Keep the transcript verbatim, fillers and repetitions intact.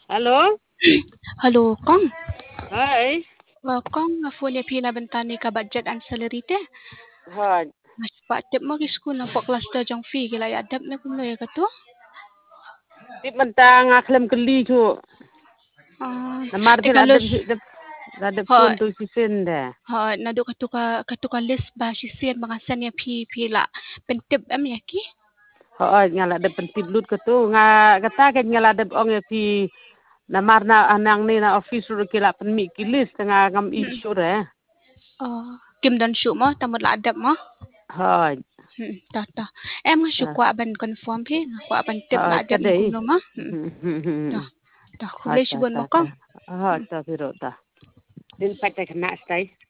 Alo, Hello, Kong. hai, Uh, Kong, nga phone niya pila bentani ka budget and salary te. hai. Mas pa tip mo ki school na po class da jang fee kila ya adap na kuno ya kato. Tip mentang aklem keli tu. Ah, Namar te pin adep kalos si adep adep ha pun tu si sen dah. ha nado kato ka kato ka list ba si sen mga san niya pi pila. Pentip am ya ki. Hai, ngala adep pentip lut ke tu. Nga kata kan ngala adep ong ya pi namar na anang ni na office ru kila penmi kilis tengah ngam Hmm. isu dah. Oh, kim dan syu mo tamot la adap mo. Hai, Hmm, ta ta. Em nga syu kwa ban confirm pi, kwa ban tip la hai, adap ni kadai. kuno mo. Hmm. Ta ta Hai, kuble ta sibon ta mo ta. Kong. Hai, ta piro ta. Din pat ta kena stai.